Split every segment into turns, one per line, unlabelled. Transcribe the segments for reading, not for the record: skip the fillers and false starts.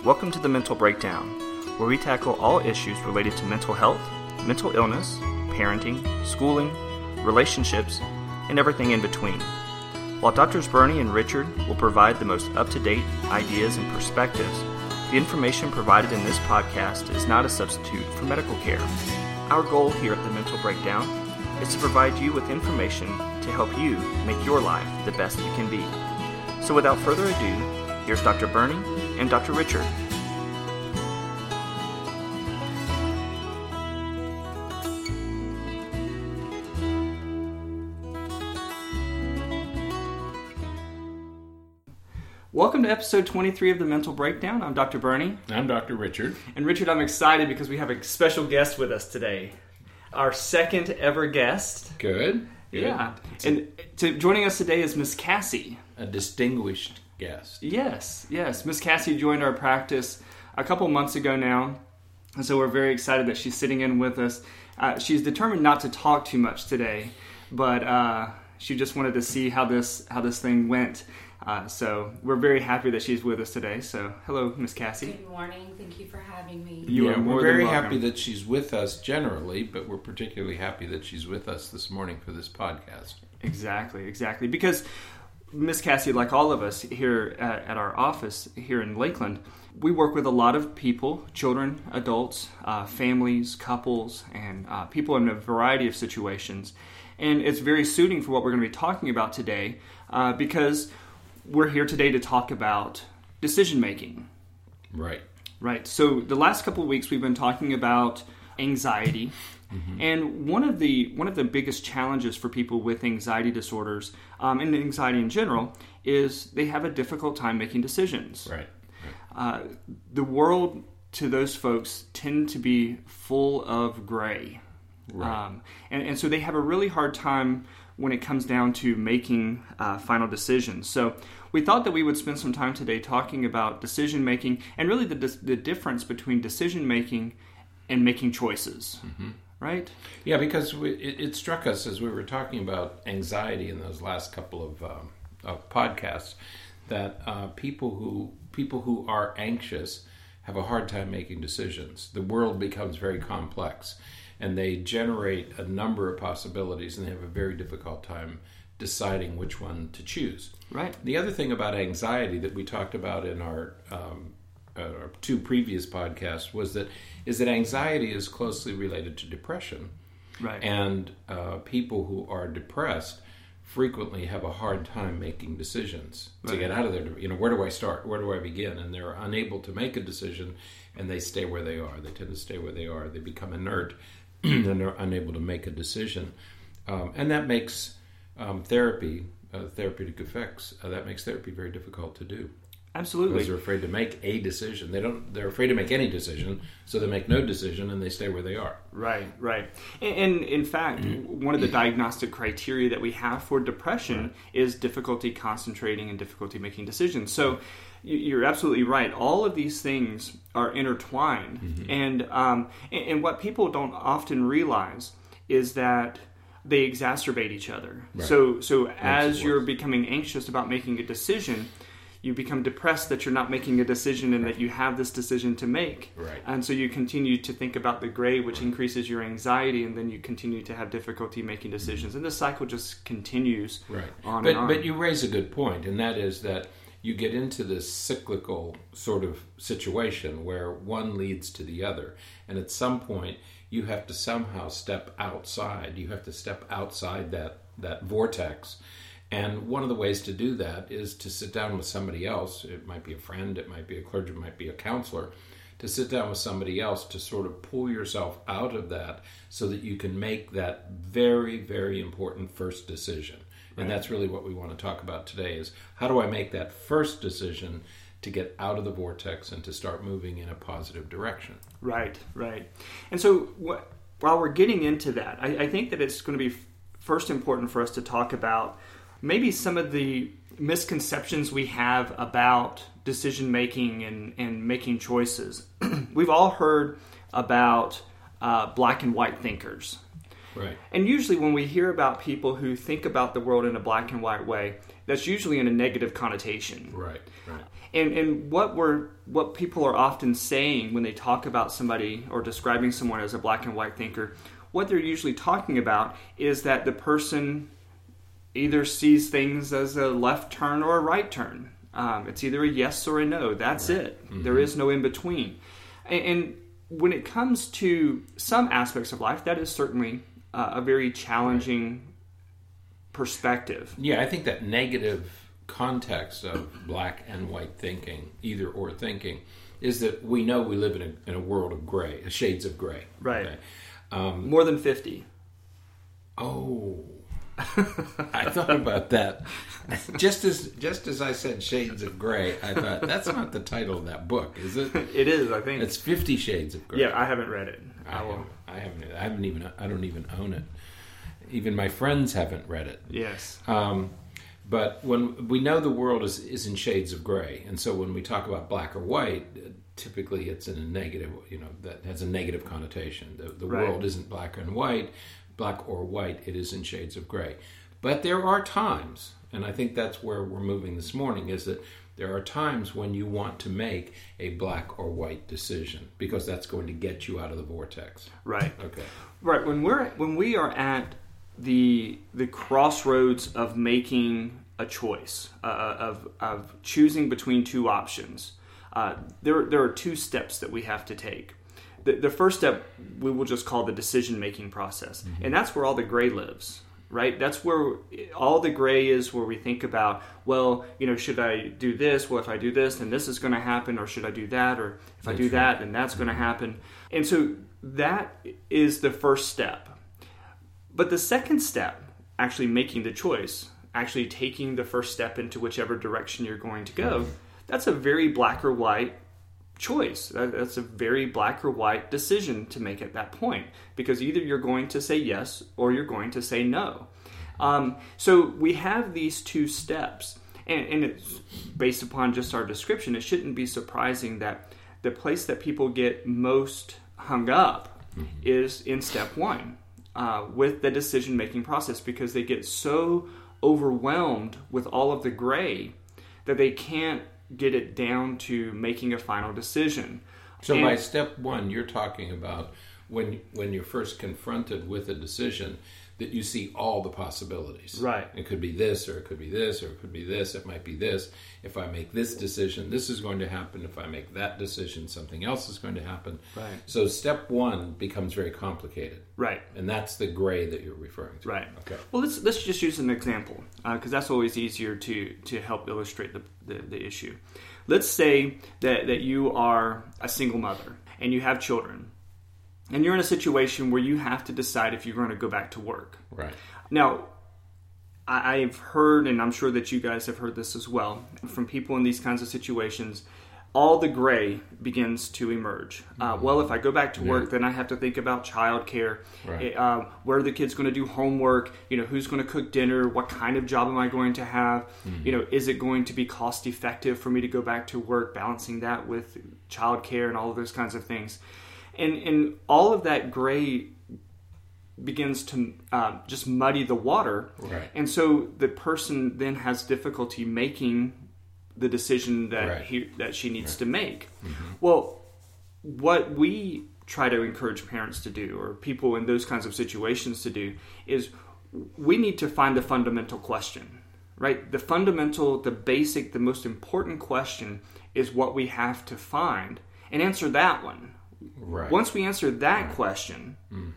Welcome to the Mental Breakdown, where we tackle all issues related to mental health, mental illness, parenting, schooling, relationships, and everything in between. While Drs. Bernie and Richard will provide the most up-to-date ideas and perspectives, the information provided in this podcast is not a substitute for medical care. Our goal here at the Mental Breakdown is to provide you with information to help you make your life the best you can be. So without further ado, here's Dr. Bernie and Dr. Richard. Welcome to episode 23 of the Mental Breakdown. I'm Dr. Bernie.
I'm Dr. Richard.
And Richard, I'm excited because we have a special guest with us today. Our second ever guest.
Good.
Yeah. And joining us today is Miss Cassie.
A distinguished guest.
Yes. Miss Cassie joined our practice a couple months ago now. And so we're very excited that she's sitting in with us. She's determined not to talk too much today, but she just wanted to see how this thing went. So we're very happy that she's with us today. So hello, Miss Cassie.
Good morning. Thank you for having me.
We're very happy that she's with us generally, but we're particularly happy that she's with us this morning for this podcast.
Exactly. Because Miss Cassie, like all of us here at our office here in Lakeland, we work with a lot of people, children, adults, families, couples, and people in a variety of situations. And it's very suiting for what we're going to be talking about today because we're here today to talk about decision making. Right. So the last couple of weeks we've been talking about anxiety. Mm-hmm. And one of the biggest challenges for people with anxiety disorders and anxiety in general is they have a difficult time making decisions.
Right.
The world to those folks tend to be full of gray.
Right.
And so they have a really hard time when it comes down to making final decisions. So we thought that we would spend some time today talking about decision making and really the difference between decision making and making choices. Mm-hmm. Right?
Yeah, because it struck us as we were talking about anxiety in those last couple of podcasts that people who are anxious have a hard time making decisions. The world becomes very complex, and they generate a number of possibilities, and they have a very difficult time deciding which one to choose.
Right.
The other thing about anxiety that we talked about in our two previous podcasts is that anxiety is closely related to depression.
Right.
And people who are depressed frequently have a hard time making decisions to get out of there. Where do I start? Where do I begin? And they're unable to make a decision, and they stay where they are. They tend to stay where they are. They become inert, and they're unable to make a decision. And that makes therapeutic effects. That makes therapy very difficult to do.
Absolutely.
Because they're afraid to make a decision. They're afraid to make any decision, so they make no decision and they stay where they are.
Right. And in fact, one of the diagnostic criteria that we have for depression is difficulty concentrating and difficulty making decisions. So you're absolutely right. All of these things are intertwined. Mm-hmm. And what people don't often realize is that they exacerbate each other. Right. So as you're becoming anxious about making a decision, you become depressed that you're not making a decision and that you have this decision to make.
Right.
And so you continue to think about the gray, which increases your anxiety, and then you continue to have difficulty making decisions. And the cycle just continues on and on.
But you raise a good point, and that is that you get into this cyclical sort of situation where one leads to the other. And at some point, you have to somehow step outside. You have to step outside that vortex. And one of the ways to do that is to sit down with somebody else. It might be a friend, it might be a clergyman, it might be a counselor. To sit down with somebody else to sort of pull yourself out of that so that you can make that very, very important first decision. And that's really what we want to talk about today is how do I make that first decision to get out of the vortex and to start moving in a positive direction.
Right. And so while we're getting into that, I think that it's going to be first important for us to talk about maybe some of the misconceptions we have about decision making and making choices. We've all heard about black and white thinkers.
Right.
And usually when we hear about people who think about the world in a black and white way, that's usually in a negative connotation.
Right.
And what people are often saying when they talk about somebody or describing someone as a black and white thinker, what they're usually talking about is that the person either sees things as a left turn or a right turn. It's either a yes or a no. That's it. Mm-hmm. There is no in between. And when it comes to some aspects of life, that is certainly a very challenging perspective.
Yeah, I think that negative context of black and white thinking, either or thinking, is that we know we live in a world of gray, shades of gray.
Right.
Okay?
More than 50.
Oh, I thought about that. Just as I said shades of gray, I thought, that's not the title of that book, is it?
It is, I think.
It's 50 Shades of Grey.
Yeah, I haven't read it.
I don't even own it. Even my friends haven't read it.
Yes.
But when we know the world is in shades of gray, and so when we talk about black or white, typically it's in a negative, that has a negative connotation. The
Right.
world isn't black and white, black or white, it is in shades of gray. But there are times, and I think that's where we're moving this morning, is that there are times when you want to make a black or white decision, because that's going to get you out of the vortex.
Right.
Okay.
Right. When we are at the crossroads of making a choice, of choosing between two options, there are two steps that we have to take. The first step we will just call the decision-making process. Mm-hmm. And that's where all the gray lives, right? That's where all the gray is, where we think about, well, should I do this? Well, if I do this, then this is going to happen. Or should I do that? Or if I do that, then that's going to happen. And so that is the first step. But the second step, actually making the choice, actually taking the first step into whichever direction you're going to go, that's a very black or white choice. That's a very black or white decision to make at that point, because either you're going to say yes or you're going to say no. So we have these two steps, and it's based upon just our description. It shouldn't be surprising that the place that people get most hung up is in step one, with the decision-making process, because they get so overwhelmed with all of the gray that they can't get it down to making a final decision.
So by step one, you're talking about when you're first confronted with a decision, that you see all the possibilities.
Right.
It could be this, or it could be this, or it could be this. It might be this. If I make this decision, this is going to happen. If I make that decision, something else is going to happen.
Right.
So step one becomes very complicated.
Right.
And that's the gray that you're referring to.
Right.
Okay.
Well, let's just use an example, because that's always easier to help illustrate the issue. Let's say that you are a single mother and you have children, and you're in a situation where you have to decide if you're going to go back to work.
Right.
Now, I've heard, and I'm sure that you guys have heard this as well, from people in these kinds of situations, all the gray begins to emerge. Well, if I go back to work, then I have to think about childcare.
Right.
Where are the kids going to do homework? Who's going to cook dinner? What kind of job am I going to have? Mm-hmm. Is it going to be cost effective for me to go back to work? Balancing that with childcare and all of those kinds of things. And all of that gray begins to just muddy the water.
Right.
And so the person then has difficulty making the decision that that she needs to make. Mm-hmm. Well, what we try to encourage parents to do, or people in those kinds of situations to do, is we need to find the fundamental question, right? The fundamental, the basic, the most important question is what we have to find, and answer that one.
Right.
Once we answer that question,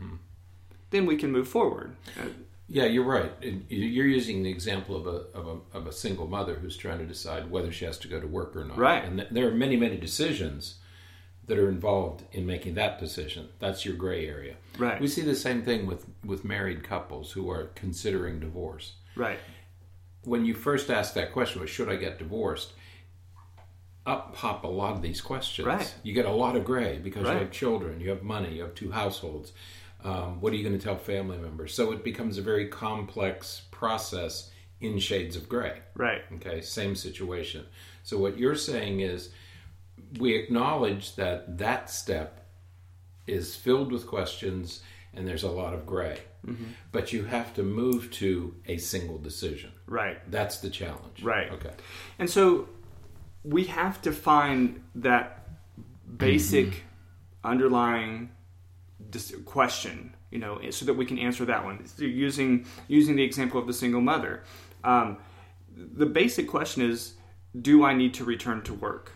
then we can move forward.
Yeah, you're right. You're using the example of a single mother who's trying to decide whether she has to go to work or not.
Right.
And there are many, many decisions that are involved in making that decision. That's your gray area.
Right.
We see the same thing with married couples who are considering divorce.
Right.
When you first ask that question, should I get divorced? Up pop a lot of these questions.
Right.
You get a lot of gray because
Right.
you have children, you have money, you have two households. What are you going to tell family members? So it becomes a very complex process in shades of gray.
Right.
Okay, same situation. So what you're saying is we acknowledge that step is filled with questions and there's a lot of gray. But you have to move to a single decision.
Right.
That's the challenge.
Right.
Okay.
And so we have to find that basic underlying question, so that we can answer that one. So using the example of the single mother, the basic question is, do I need to return to work?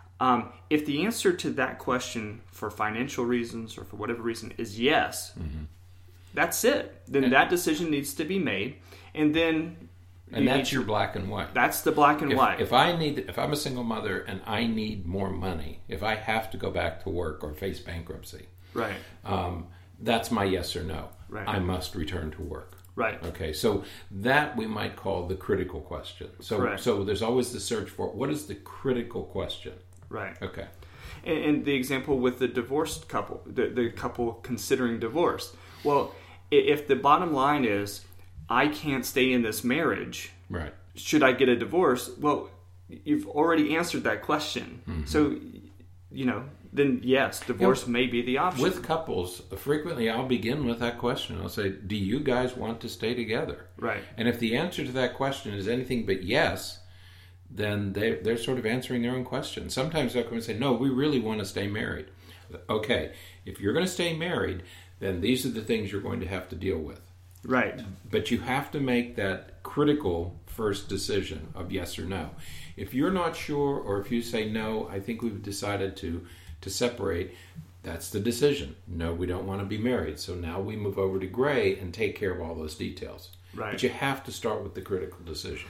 If the answer to that question for financial reasons or for whatever reason is yes, that's it. Then that decision needs to be made, and then
that's your black and white.
That's the black and white.
If I'm a single mother and I need more money, if I have to go back to work or face bankruptcy,
right,
that's my yes or no.
Right.
I must return to work.
Right.
Okay, so that we might call the critical question.
Correct.
So there's always the search for what is the critical question.
Right.
Okay.
And the example with the divorced couple, the couple considering divorce. Well, if the bottom line is, I can't stay in this marriage,
right?
Should I get a divorce? Well, you've already answered that question. So, then yes, divorce may be the option.
With couples, frequently I'll begin with that question. I'll say, do you guys want to stay together?
Right.
And if the answer to that question is anything but yes, then they're sort of answering their own question. Sometimes they'll come and say, no, we really want to stay married. Okay, if you're going to stay married, then these are the things you're going to have to deal with.
Right.
But you have to make that critical first decision of yes or no. If you're not sure, or if you say, no, I think we've decided to separate, that's the decision. No, we don't want to be married. So now we move over to gray and take care of all those details.
Right.
But you have to start with the critical decision.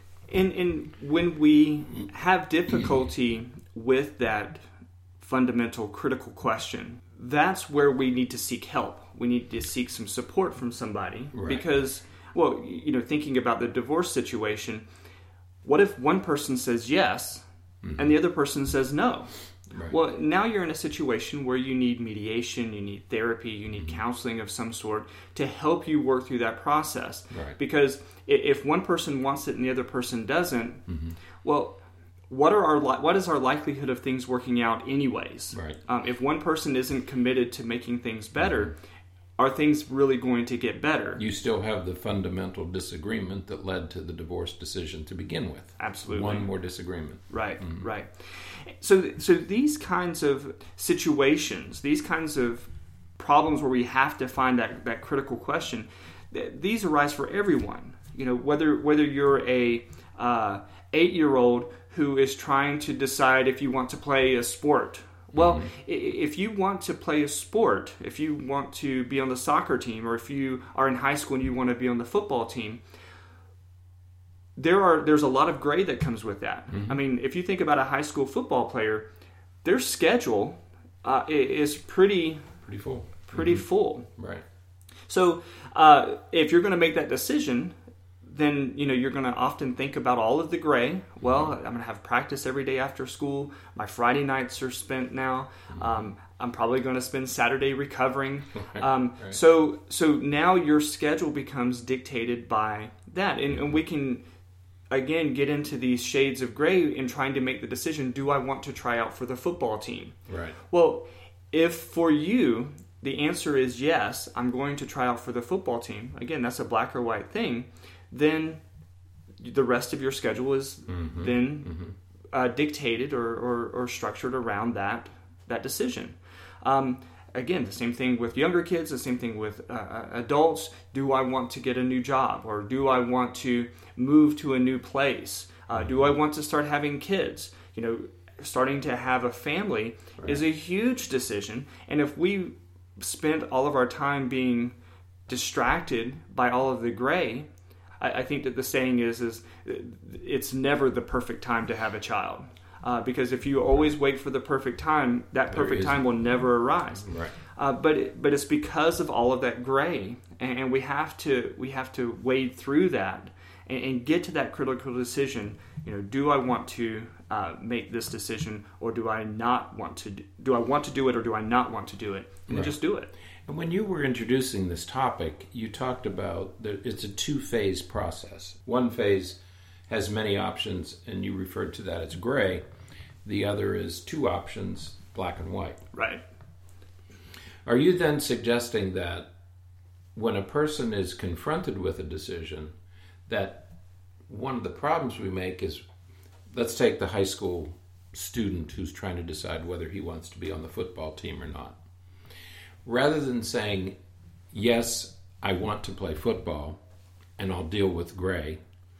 And when we have difficulty with that fundamental critical question, that's where we need to seek help. We need to seek some support from somebody.
Right.
Because, thinking about the divorce situation, what if one person says yes and the other person says no?
Right.
Well, now you're in a situation where you need mediation, you need therapy, you need counseling of some sort to help you work through that process.
Right.
Because if one person wants it and the other person doesn't, well, what is our likelihood of things working out anyways?
Right.
If one person isn't committed to making things better, are things really going to get better?
You still have the fundamental disagreement that led to the divorce decision to begin with.
Absolutely.
One more disagreement.
Right, right. So these kinds of situations, these kinds of problems where we have to find that critical question, these arise for everyone. Whether you're a 8-year-old who is trying to decide if you want to play a sport. Well, if you want to play a sport, if you want to be on the soccer team, or if you are in high school and you want to be on the football team, there's a lot of gray that comes with that. I mean, if you think about a high school football player, their schedule is pretty full. Pretty full.
Right.
So if you're going to make that decision, then you're going to often think about all of the gray. Well, I'm going to have practice every day after school. My Friday nights are spent now. I'm probably going to spend Saturday recovering.
Right.
So now your schedule becomes dictated by that, and we can again get into these shades of gray in trying to make the decision: do I want to try out for the football team?
Right.
Well, if for you the answer is yes, I'm going to try out for the football team. Again, that's a black or white thing. Then the rest of your schedule is dictated or structured around that decision. Again, the same thing with younger kids, the same thing with adults. Do I want to get a new job, or do I want to move to a new place? Do I want to start having kids? Starting to have a family is a huge decision. And if we spend all of our time being distracted by all of the gray, I think that the saying is it's never the perfect time to have a child. Because if you always wait for the perfect time, that perfect time will never arise.
Right.
But it's because of all of that gray, and we have to wade through that and get to that critical decision. Do I want to make this decision, or do I not want to? Do I want to do it, or do I not want to do it? And just do it.
And when you were introducing this topic, you talked about that it's a 2-phase process. One phase has many options, and you referred to that as gray. The other is 2 options, black and white.
Right.
Are you then suggesting that when a person is confronted with a decision, that one of the problems we make is, let's take the high school student who's trying to decide whether he wants to be on the football team or not. Rather than saying, yes, I want to play football and I'll deal with gray,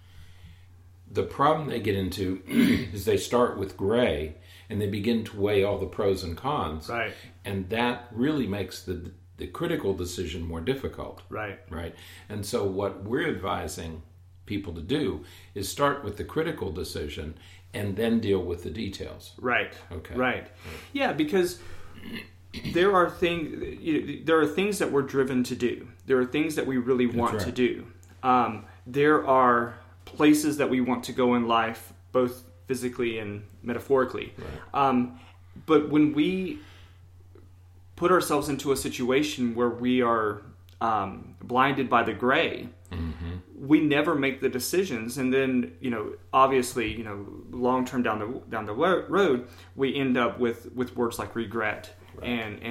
the problem they get into is they start with gray and they begin to weigh all the pros and cons.
Right.
And that really makes the critical decision more difficult.
Right.
Right. And so what we're advising people to do is start with the critical decision and then deal with the details.
Right.
Okay.
Right. Yeah, because there are things that we're driven to do. There are things that we really want to do. There are places that we want to go in life, both physically and metaphorically. Right. But when we put ourselves into a situation where we are blinded by the gray, we never make the decisions, and then obviously long term down the road, we end up with words like regret. Right.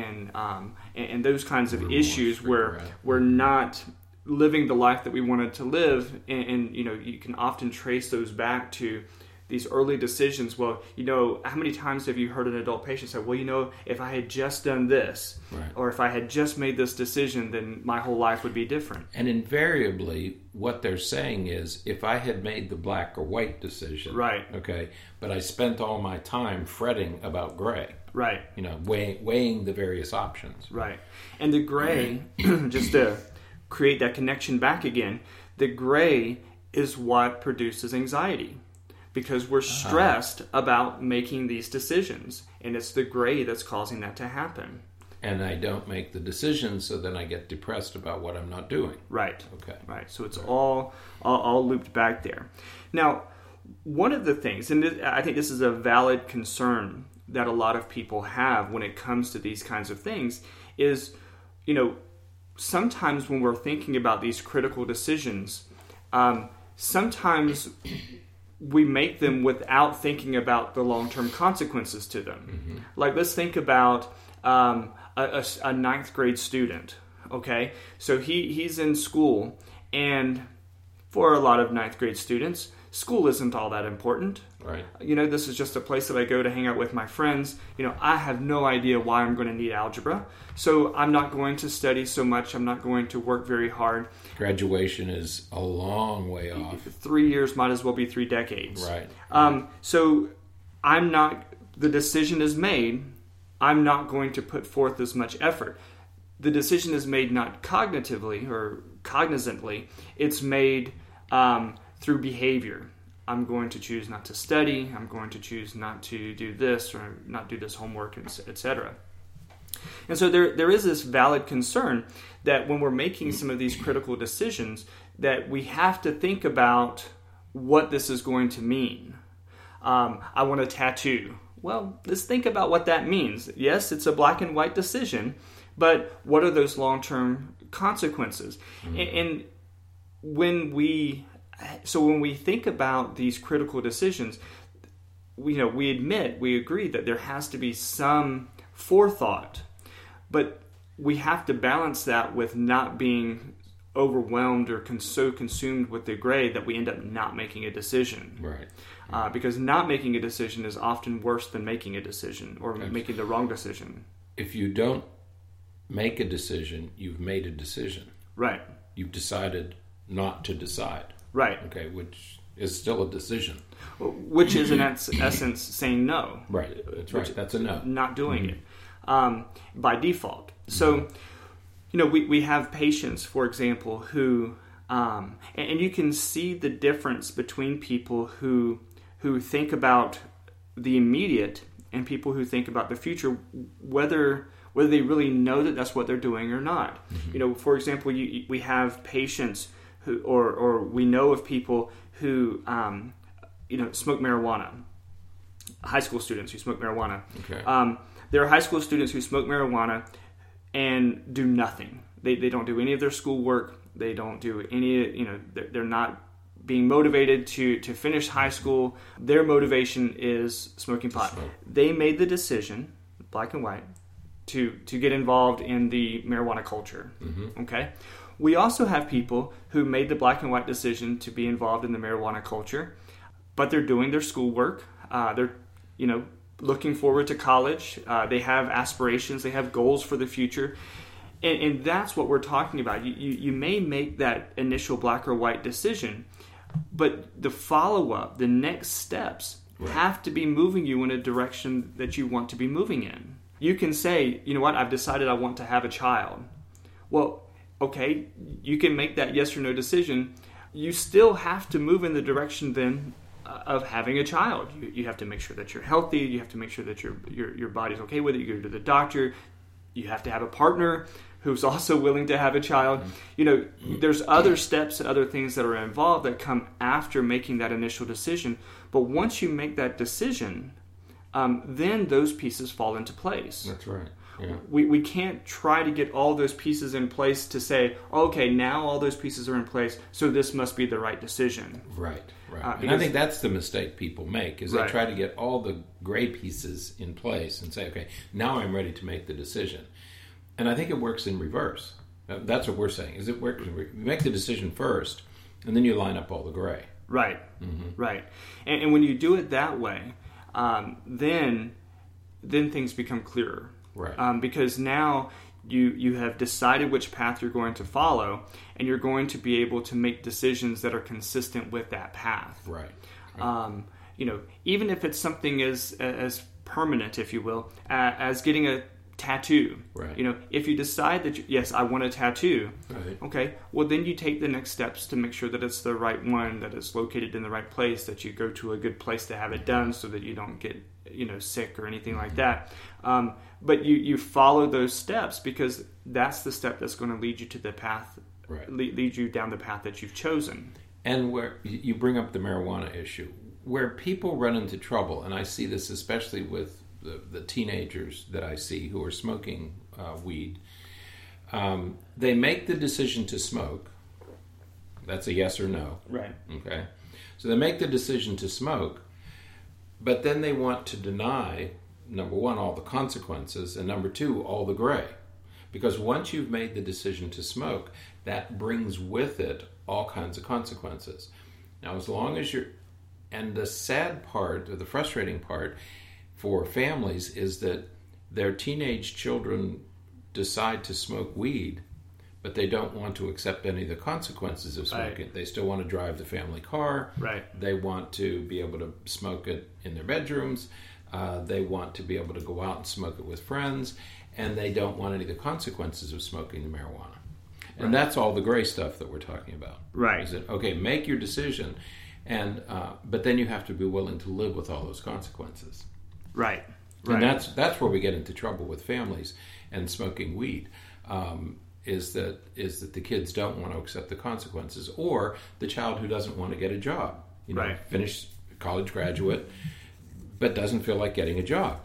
and those kinds of issues where we're not living the life that we wanted to live, and you can often trace those back to these early decisions. Well, how many times have you heard an adult patient say, well, if I had just done this, right, or if I had just made this decision, then my whole life would be different.
And invariably, what they're saying is, if I had made the black or white decision,
right,
okay, but I spent all my time fretting about gray,
right,
weighing the various options,
right, and the gray, just to create that connection back again, the gray is what produces anxiety. Because we're stressed about making these decisions, and it's the gray that's causing that to happen.
And I don't make the decision, so then I get depressed about what I'm not doing.
Right.
Okay.
Right. So it's all looped back there. Now, one of the things, and I think this is a valid concern that a lot of people have when it comes to these kinds of things, is, sometimes when we're thinking about these critical decisions, sometimes we make them without thinking about the long-term consequences to them. Mm-hmm. Like, let's think about a ninth grade student, okay? So he's in school, and for a lot of ninth grade students, school isn't all that important.
Right.
This is just a place that I go to hang out with my friends. I have no idea why I'm going to need algebra, so I'm not going to study so much. I'm not going to work very hard.
Graduation is a long way off.
3 years might as well be 3 decades.
Right.
So the decision is made. I'm not going to put forth as much effort. The decision is made not cognitively or cognizantly. It's made through behavior. I'm going to choose not to study. I'm going to choose not to do this or not do this homework, etc. And so there is this valid concern that when we're making some of these critical decisions, that we have to think about what this is going to mean. I want a tattoo. Well, let's think about what that means. Yes, it's a black and white decision, but what are those long-term consequences? Mm-hmm. And when we think about these critical decisions, we agree that there has to be some forethought, but we have to balance that with not being overwhelmed or so consumed with the gray that we end up not making a decision.
Right.
Because not making a decision is often worse than making a decision or making the wrong decision.
If you don't make a decision, you've made a decision.
Right.
You've decided not to decide.
Right.
Okay, which is still a decision.
Which is in essence saying no.
Right. That's right. That's a no.
Not doing it by default. So, we have patients, for example, who, and you can see the difference between people who think about the immediate and people who think about the future, whether they really know that that's what they're doing or not. Mm-hmm. For example, we have patients who, or we know of people who, smoke marijuana. High school students who smoke marijuana.
Okay.
There are high school students who smoke marijuana and do nothing. They don't do any of their schoolwork. They don't do any. They're not being motivated to finish high school. Their motivation is smoking pot. They made the decision, black and white, to get involved in the marijuana culture. Okay, we also have people who made the black and white decision to be involved in the marijuana culture, but they're doing their schoolwork. They're looking forward to college. They have aspirations. They have goals for the future. And that's what we're talking about. You may make that initial black or white decision, but the follow-up, the next steps have to be moving you in a direction that you want to be moving in. You can say, you know what, I've decided I want to have a child. Well, okay, you can make that yes or no decision. You still have to move in the direction then of having a child. You have to make sure that you're healthy. You have to make sure that your body's okay with it. You go to the doctor. You have to have a partner who's also willing to have a child. There's other steps, other things that are involved that come after making that initial decision. But once you make that decision, then those pieces fall into place.
That's right. Yeah.
We can't try to get all those pieces in place to say, okay, now all those pieces are in place, so this must be the right decision.
Right. And I think that's the mistake people make, is they try to get all the gray pieces in place and say, okay, now I'm ready to make the decision. And I think it works in reverse. That's what we're saying, is it works. You make the decision first, and then you line up all the gray.
Right. Right. And when you do it that way, then things become clearer.
Right.
Because now you have decided which path you're going to follow, and you're going to be able to make decisions that are consistent with that path.
Right.
Even if it's something as permanent, if you will, as getting a tattoo.
Right.
If you decide that yes, I want a tattoo.
Right.
Okay. Well, then you take the next steps to make sure that it's the right one, that it's located in the right place, that you go to a good place to have it done, so that you don't get sick or anything like that. But you follow those steps, because that's the step that's going to lead you to the path, lead you down the path that you've chosen.
And where you bring up the marijuana issue, where people run into trouble, and I see this especially with the teenagers that I see who are smoking weed, they make the decision to smoke. That's a yes or no.
Right.
Okay. So they make the decision to smoke, but then they want to deny, number one, all the consequences, and number two, all the gray. Because once you've made the decision to smoke, that brings with it all kinds of consequences. Now, as long as you're... And the sad part, or the frustrating part for families, is that their teenage children decide to smoke weed, but they don't want to accept any of the consequences of smoking. Right. They still want to drive the family car.
Right.
They want to be able to smoke it in their bedrooms. They want to be able to go out and smoke it with friends. And they don't want any of the consequences of smoking the marijuana. And that's all the gray stuff that we're talking about.
Right.
Is that, okay, make your decision, and but then you have to be willing to live with all those consequences.
Right.
And that's where we get into trouble with families and smoking weed. Is that the kids don't want to accept the consequences, or the child who doesn't want to get a job, finish college graduate, but doesn't feel like getting a job.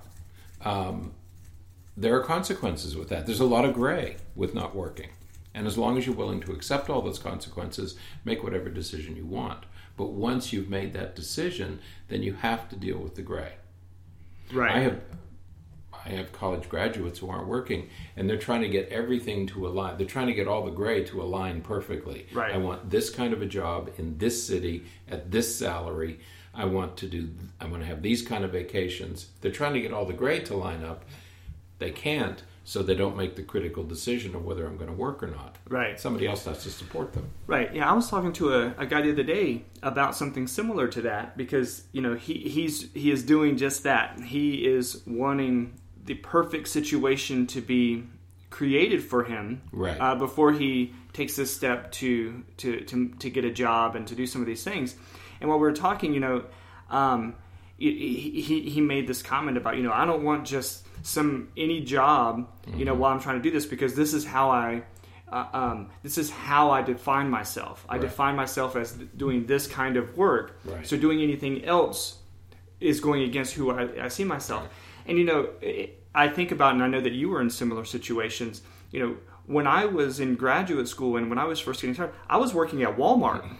There are consequences with that. There's a lot of gray with not working, and as long as you're willing to accept all those consequences, make whatever decision you want. But once you've made that decision, then you have to deal with the gray.
Right.
I have college graduates who aren't working, and they're trying to get everything to align. They're trying to get all the gray to align perfectly.
Right.
I want this kind of a job in this city at this salary. I want to have these kind of vacations. They're trying to get all the gray to line up. They can't, so they don't make the critical decision of whether I'm going to work or not.
Right.
Somebody else has to support them.
Right. Yeah, I was talking to a guy the other day about something similar to that, because he is doing just that. He is wanting the perfect situation to be created for him before he takes this step to get a job and to do some of these things. And while we were talking, he made this comment about, I don't want just any job, while I'm trying to do this, because this is how I define myself. I define myself as doing this kind of work.
Right.
So doing anything else is going against who I see myself. And I think about, and I know that you were in similar situations. When I was in graduate school and when I was first getting started, I was working at Walmart.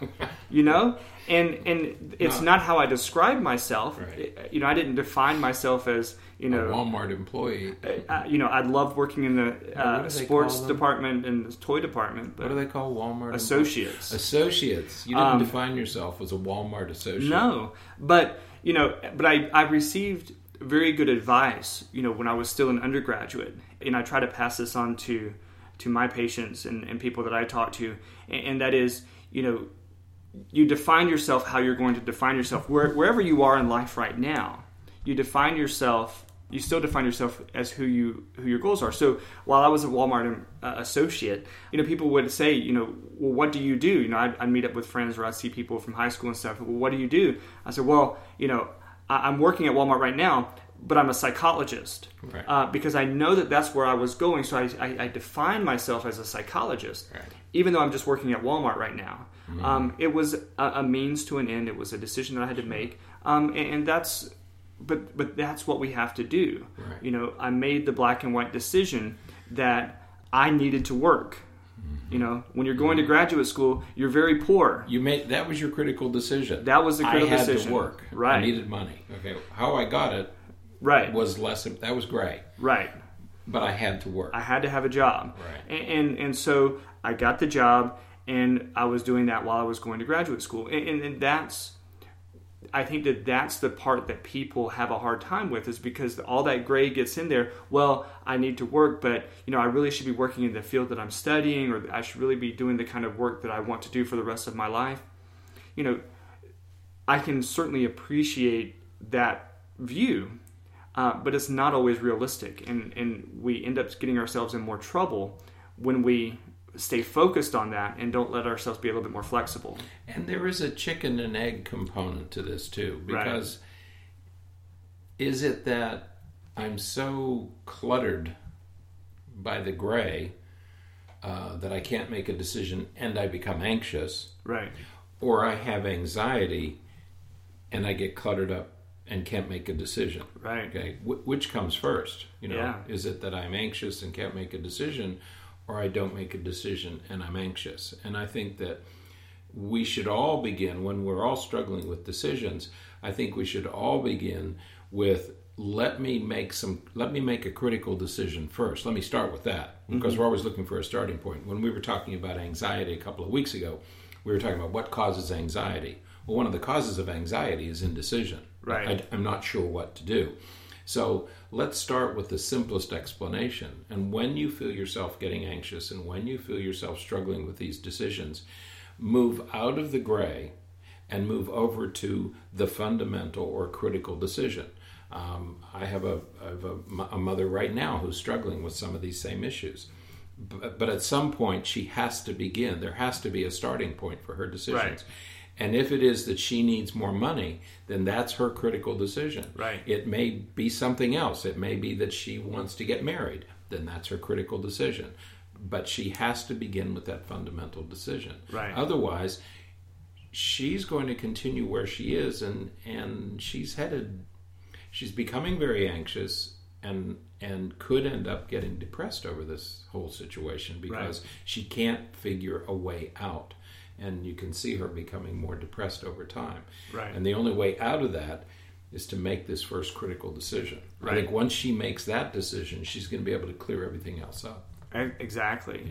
you know, and it's not how I describe myself.
Right.
I didn't define myself as
a Walmart employee.
I loved working in the
what do they
sports
call them?
department and the toy department. But
What do they call Walmart
associates?
Associates. You didn't define yourself as a Walmart associate.
No, but I received very good advice, when I was still an undergraduate, and I try to pass this on to my patients and people that I talk to, and that is, you define yourself how you're going to define yourself wherever you are in life right now. You still define yourself as who your goals are. So while I was a Walmart associate, people would say, well, what do you do? I'd meet up with friends, or I'd see people from high school and stuff. Well, what do you do? I said, well, I'm working at Walmart right now, but I'm a psychologist,
right.
Because I know that's where I was going. So I define myself as a psychologist,
right.
even though I'm just working at Walmart right now.
Mm-hmm.
It was a means to an end. It was a decision that I had to make, and that's. But that's what we have to do.
Right.
I made the black and white decision that I needed to work.
Mm-hmm.
When you're going to graduate school, you're very poor.
That was your critical decision.
That was the critical decision.
I had to work.
Right.
I needed money. Okay. How I got it
right.
was less. That was great.
Right.
But I had to work.
I had to have a job.
Right.
And so I got the job, and I was doing that while I was going to graduate school. And that's... I think that's the part that people have a hard time with, is because all that gray gets in there. Well, I need to work, but I really should be working in the field that I'm studying, or I should really be doing the kind of work that I want to do for the rest of my life. I can certainly appreciate that view, but it's not always realistic, and we end up getting ourselves in more trouble when we stay focused on that and don't let ourselves be a little bit more flexible.
And there is a chicken and egg component to this too, because is it that I'm so cluttered by the gray that I can't make a decision and I become anxious,
right?
Or I have anxiety and I get cluttered up and can't make a decision,
right?
Okay, which comes first?
Yeah.
Is it that I'm anxious and can't make a decision, or I don't make a decision and I'm anxious? And I think that we should all begin, when we're all struggling with decisions, I think we should all begin with, let me make a critical decision first. Let me start with that, because we're always looking for a starting point. When we were talking about anxiety a couple of weeks ago, we were talking about what causes anxiety. Well, one of the causes of anxiety is indecision.
Right.
I'm not sure what to do. So let's start with the simplest explanation. And when you feel yourself getting anxious, and when you feel yourself struggling with these decisions, move out of the gray and move over to the fundamental or critical decision. I have a mother right now who's struggling with some of these same issues. But at some point, she has to begin. There has to be a starting point for her decisions.
Right.
And if it is that she needs more money, then that's her critical decision.
Right.
It may be something else. It may be that she wants to get married. Then that's her critical decision. But she has to begin with that fundamental decision.
Right.
Otherwise, she's going to continue where she is, and she's becoming very anxious and could end up getting depressed over this whole situation, because she can't figure a way out. And you can see her becoming more depressed over time.
Right.
And the only way out of that is to make this first critical decision. Right. I think once she makes that decision, she's going to be able to clear everything else up.
Exactly.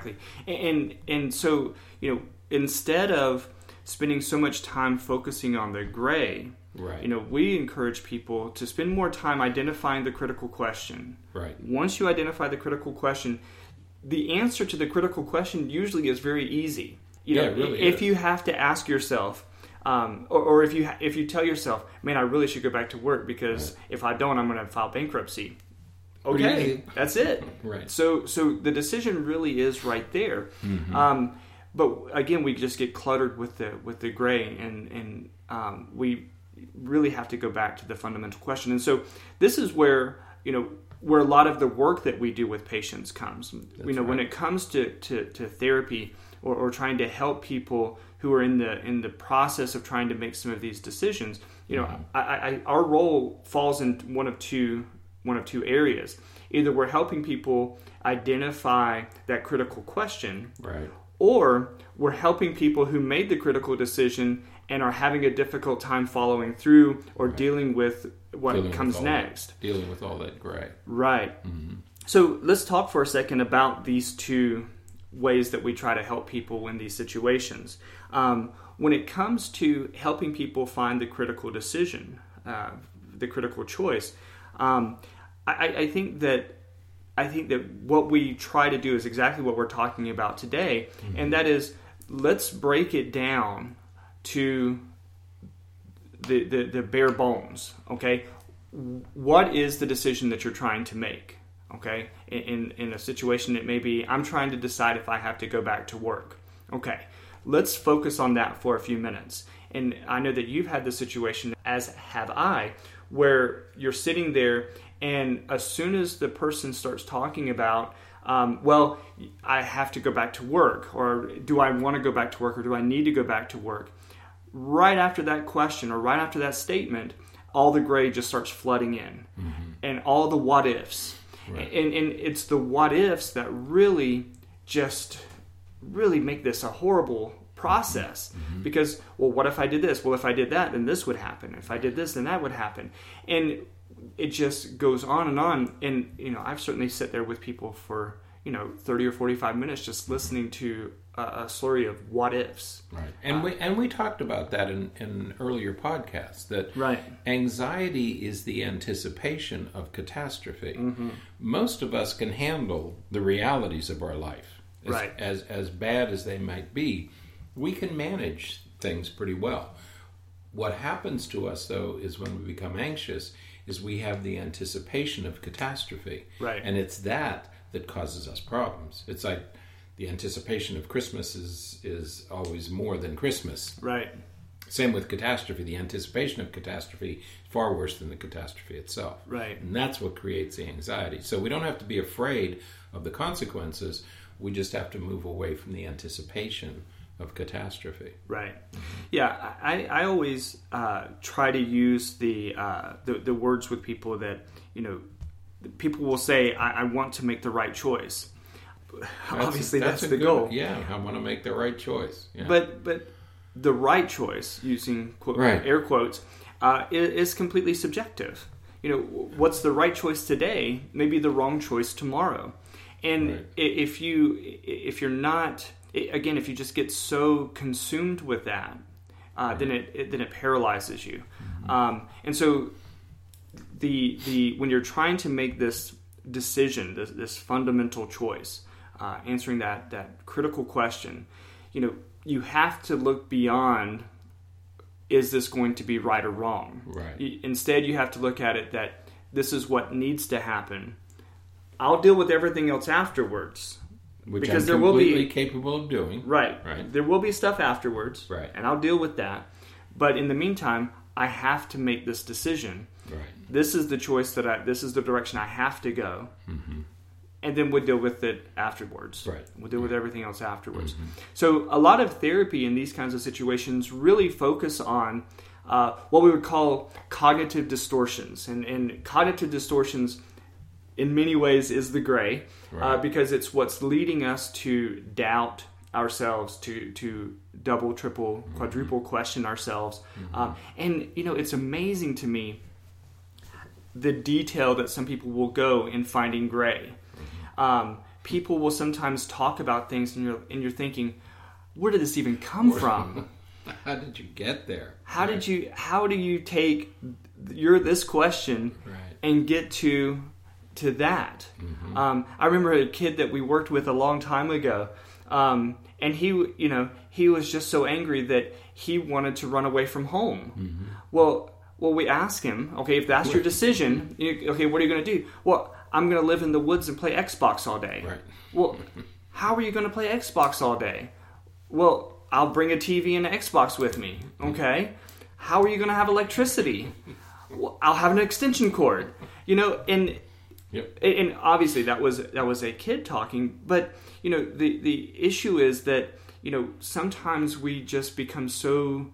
And so, instead of spending so much time focusing on the gray,
right.
We encourage people to spend more time identifying the critical question.
Right.
Once you identify the critical question, the answer to the critical question usually is very easy.
It really
if
is.
you have to ask yourself, or if you tell yourself, man, I really should go back to work, because if I don't, I'm going to file bankruptcy. Okay, that's it.
Right.
So the decision really is right there.
Mm-hmm.
But again, we just get cluttered with the gray, and we really have to go back to the fundamental question. And so this is where a lot of the work that we do with patients comes. When it comes to therapy, or trying to help people who are in the process of trying to make some of these decisions, our role falls in one of two areas. Either we're helping people identify that critical question,
right,
or we're helping people who made the critical decision and are having a difficult time following through or dealing with what comes next.
Dealing with all that gray.
Right. So let's talk for a second about these two ways that we try to help people in these situations. When it comes to helping people find the critical decision, the critical choice, I think that what we try to do is exactly what we're talking about today, and that is, let's break it down to the bare bones. Okay, what is the decision that you're trying to make? Okay, in a situation it may be, I'm trying to decide if I have to go back to work. Okay, let's focus on that for a few minutes. And I know that you've had this situation, as have I, where you're sitting there, and as soon as the person starts talking about, well, I have to go back to work, or do I want to go back to work, or do I need to go back to work? Right after that question, or right after that statement, all the gray just starts flooding in, and all the what ifs. Right. And it's the what ifs that really make this a horrible process. Because, well, what if I did this? Well, if I did that, then this would happen. If I did this, then that would happen. And it just goes on and on. And, I've certainly sat there with people for, 30 or 45 minutes just listening to a slurry of what ifs.
Right. And we talked about that in earlier podcasts, that anxiety is the anticipation of catastrophe. Most of us can handle the realities of our life. As bad as they might be, we can manage things pretty well. What happens to us, though, is when we become anxious, is we have the anticipation of catastrophe.
Right.
And it's that causes us problems. It's like the anticipation of Christmas is always more than Christmas.
Right.
Same with catastrophe. The anticipation of catastrophe is far worse than the catastrophe itself.
Right.
And that's what creates the anxiety. So we don't have to be afraid of the consequences. We just have to move away from the anticipation of catastrophe.
Right. Yeah, I always try to use the words with people that, people will say, I want to make the right choice. Obviously, that's the goal.
Yeah, I want to make the right choice. Yeah.
But the right choice, using air quotes, is completely subjective. What's the right choice today may be the wrong choice tomorrow. And if you're not, again, if you just get so consumed with that, then it paralyzes you. And so when you're trying to make this decision, this fundamental choice, answering that critical question, you have to look beyond, is this going to be right or wrong?
Right.
Instead, you have to look at it that this is what needs to happen. I'll deal with everything else afterwards.
Which I'm completely capable of doing.
Right. There will be stuff afterwards.
Right.
And I'll deal with that. But in the meantime, I have to make this decision.
Right.
This is the choice this is the direction I have to go. And then we'll deal with it afterwards.
Right.
We'll deal with everything else afterwards. So a lot of therapy in these kinds of situations really focus on what we would call cognitive distortions. And cognitive distortions, in many ways, is the gray, because it's what's leading us to doubt ourselves, to double, triple, quadruple question ourselves. And, it's amazing to me the detail that some people will go in finding gray. People will sometimes talk about things and you're thinking, where did this even come from?
How did you get there?
How do you take this question and get to that? I remember a kid that we worked with a long time ago, and he was just so angry that he wanted to run away from home. Well, we asked him, okay, if that's your decision, okay, what are you going to do? Well, I'm going to live in the woods and play Xbox all day.
Right.
Well, how are you going to play Xbox all day? Well, I'll bring a TV and an Xbox with me. Okay. How are you going to have electricity? Well, I'll have an extension cord. And obviously that was a kid talking, but the issue is that sometimes we just become so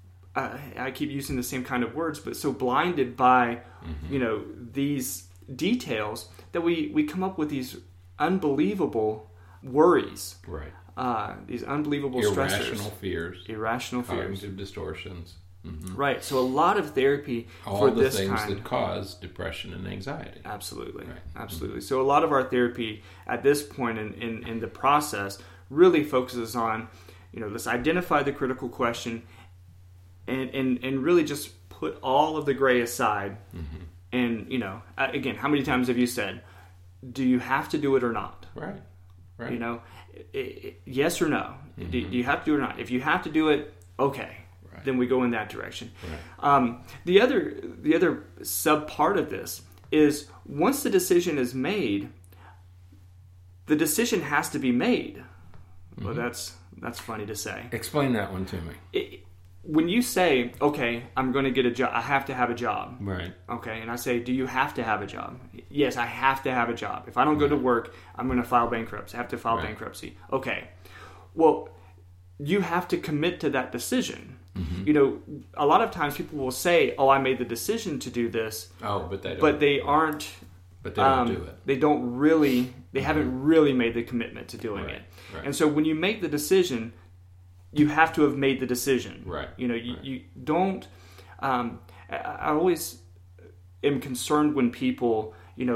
I keep using the same kind of words, but so blinded by these details that we come up with these unbelievable worries.
Right.
these unbelievable
irrational
stressors.
fears,
Irrational fears.
cognitive distortions. Mm-hmm.
Right. So a lot of therapy
All
for
the
this
things
kind.
that cause depression and anxiety.
Absolutely.
Right.
Absolutely. So a lot of our therapy at this point in the process really focuses on, let's identify the critical question and really just put all of the gray aside.
Mm-hmm.
And, again, how many times have you said, do you have to do it or not?
Right. Right.
Yes or no?
Mm-hmm.
Do you have to do it or not? If you have to do it, okay.
Right.
Then we go in that direction.
Right.
The other sub part of this is once the decision is made, the decision has to be made. Mm-hmm. Well, that's funny to say.
Explain that one to me.
When you say, okay, I'm going to get a job, I have to have a job.
Right.
Okay, and I say, do you have to have a job? Yes, I have to have a job. If I don't go to work, I'm going to file bankruptcy. I have to file bankruptcy. Okay. Well, you have to commit to that decision. Mm-hmm. A lot of times people will say, oh, I made the decision to do this.
Oh, but they don't.
But they aren't.
But they don't do it.
They don't really, they haven't really made the commitment to doing it.
Right.
And so when you make the decision, you have to have made the decision.
Right.
You don't. I always am concerned when people,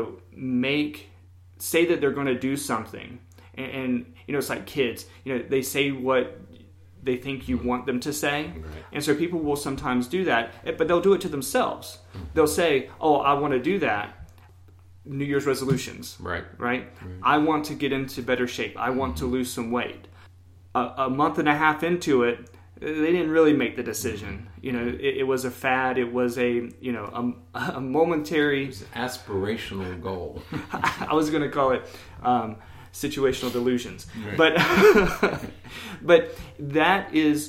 say that they're going to do something, and it's like kids. They say what they think you want them to say,
right.
And so people will sometimes do that, but they'll do it to themselves. They'll say, "Oh, I want to do that." New Year's resolutions. Right. I want to get into better shape. I want to lose some weight. A month and a half into it, they didn't really make the decision. It was a fad. It was a momentary.
It was an aspirational goal.
I was going to call it situational delusions,
right.
but that is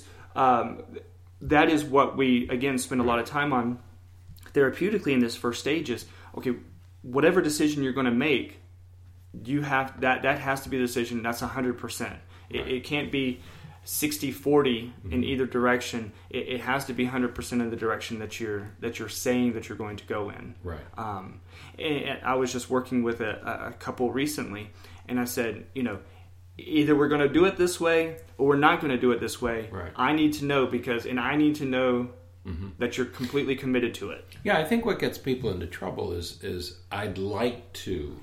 what we again spend a lot of time on therapeutically in this first stage. Is okay. Whatever decision you're going to make, you have that has to be the decision. That's 100%. It can't be 60-40 in either direction. It has to be 100% in the direction that you're saying that you're going to go in.
Right.
And I was just working with a couple recently, and I said, either we're going to do it this way or we're not going to do it this way.
Right.
I need to know I need to know that you're completely committed to it.
Yeah, I think what gets people into trouble is I'd like to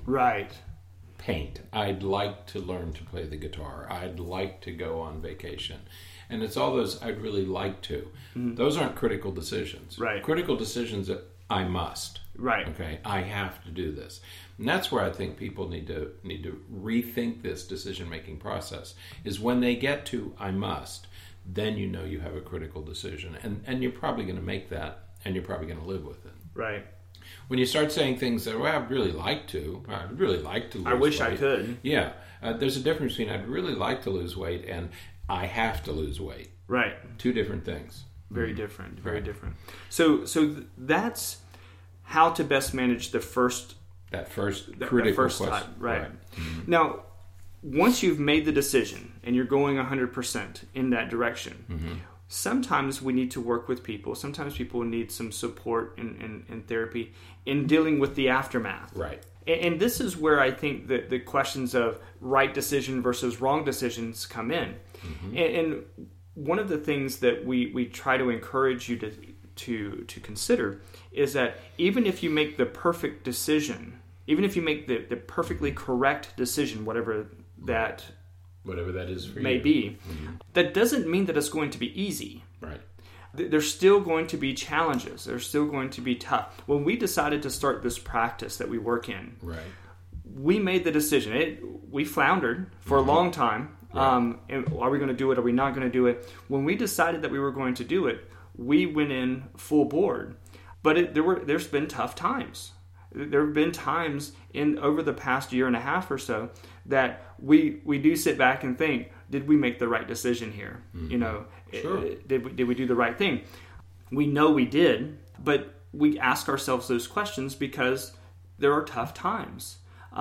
paint. I'd like to learn to play the guitar. I'd like to go on vacation. And it's all those I'd really like to. Mm-hmm. Those aren't critical decisions.
Right.
Critical decisions that I must.
Right.
Okay, I have to do this. And that's where I think people need to rethink this decision-making process, is when they get to I must, then you have a critical decision. And you're probably going to make that, and you're probably going to live with it.
Right.
When you start saying things that, I'd really like to lose weight.
I wish I could.
Yeah. There's a difference between I'd really like to lose weight and I have to lose weight.
Right.
Two different things.
Very different. Very different. So that's how to best manage the first...
That first critical question.
Time. Right. Mm-hmm. Now, once you've made the decision and you're going 100% in that direction, sometimes we need to work with people. Sometimes people need some support in therapy in dealing with the aftermath.
Right.
And this is where I think that the questions of right decision versus wrong decisions come in. Mm-hmm. And one of the things that we try to encourage you to consider is that even if you make the perfect decision, even if you make the perfectly correct decision, whatever that
is for
may
you.
Be, that doesn't mean that it's going to be easy.
Right.
There's still going to be challenges. There's still going to be tough. When we decided to start this practice that we work in,
right,
we made the decision. We floundered for a long time. Right. And are we going to do it? Are we not going to do it? When we decided that we were going to do it, we went in full board. But there's been tough times. There have been times over the past year and a half or so that we do sit back and think, did we make the right decision here?
Sure.
Did we do the right thing? We know we did, but we ask ourselves those questions because there are tough times.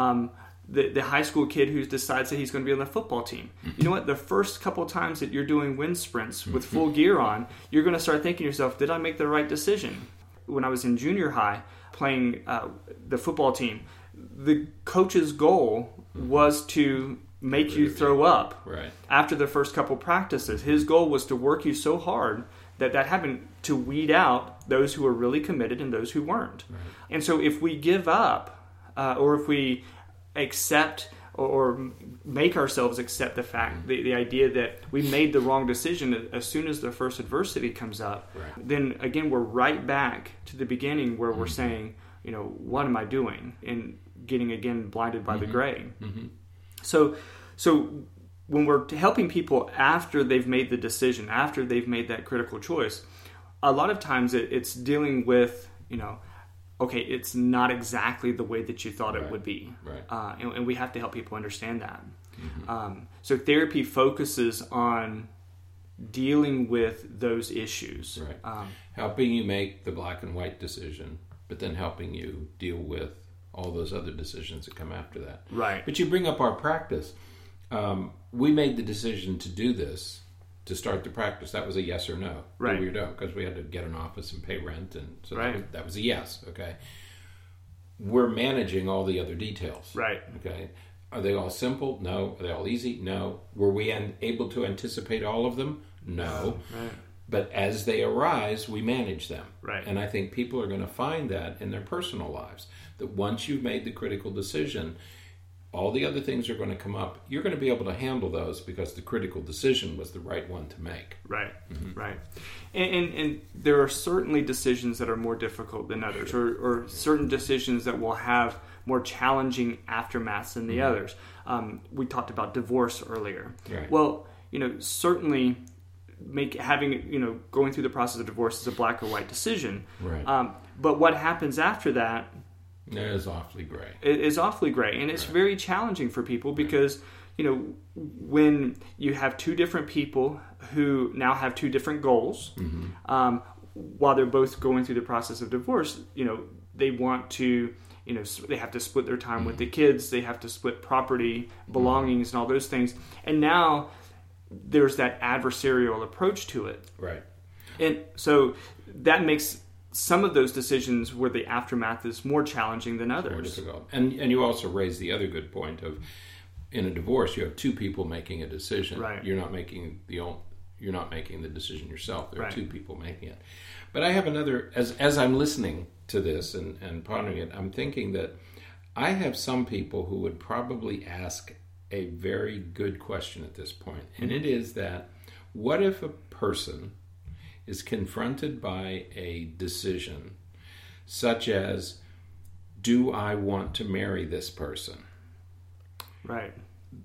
The high school kid who decides that he's going to be on the football team. You know what? The first couple times that you're doing wind sprints with full gear on, you're going to start thinking to yourself, did I make the right decision? When I was in junior high playing the football team, the coach's goal was to make you throw up
Right.
after the first couple practices. His goal was to work you so hard that happened to weed out those who were really committed and those who weren't.
Right.
And so if we give up, or if we accept or make ourselves accept the fact, the idea that we made the wrong decision as soon as the first adversity comes up,
Right.
then again we're right back to the beginning where we're saying, what am I doing? And getting again blinded by the gray.
Mm-hmm.
So when we're helping people after they've made the decision, after they've made that critical choice, a lot of times it's dealing with, okay, it's not exactly the way that you thought it would be.
Right.
And we have to help people understand that.
Mm-hmm.
So therapy focuses on dealing with those issues.
Right. Helping you make the black and white decision, but then helping you deal with all those other decisions that come after that.
Right.
But you bring up our practice. We made the decision to do this, to start the practice. That was a yes or no.
Right.
We don't, because we had to get an office and pay rent, and so
Right.
that was a yes. Okay. We're managing all the other details.
Right.
Okay. Are they all simple? No. Are they all easy? No. Were we able to anticipate all of them? No.
Right.
But as they arise, we manage them.
Right.
And I think people are going to find that in their personal lives, that once you've made the critical decision, all the other things are going to come up. You're going to be able to handle those because the critical decision was the right one to make.
Right,
Mm-hmm.
right. And there are certainly decisions that are more difficult than others, or certain decisions that will have more challenging aftermaths than the others. We talked about divorce earlier.
Right.
Well, certainly going through the process of divorce is a black or white decision.
Right.
But what happens after that
It is awfully gray.
is awfully gray, and it's very challenging for people because when you have two different people who now have two different goals, while they're both going through the process of divorce, they want to, they have to split their time with the kids, they have to split property, belongings, and all those things, and now there's that adversarial approach to it,
Right.
and so that makes some of those decisions where the aftermath is more challenging than others.
More difficult. And you also raise the other good point of, in a divorce, you have two people making a decision.
Right.
You're not making the decision yourself. There are
Right.
two people making it. But I have another, as I'm listening to this and pondering it, I'm thinking that I have some people who would probably ask a very good question at this point. And it is that, what if a person is confronted by a decision such as, do I want to marry this person?
Right.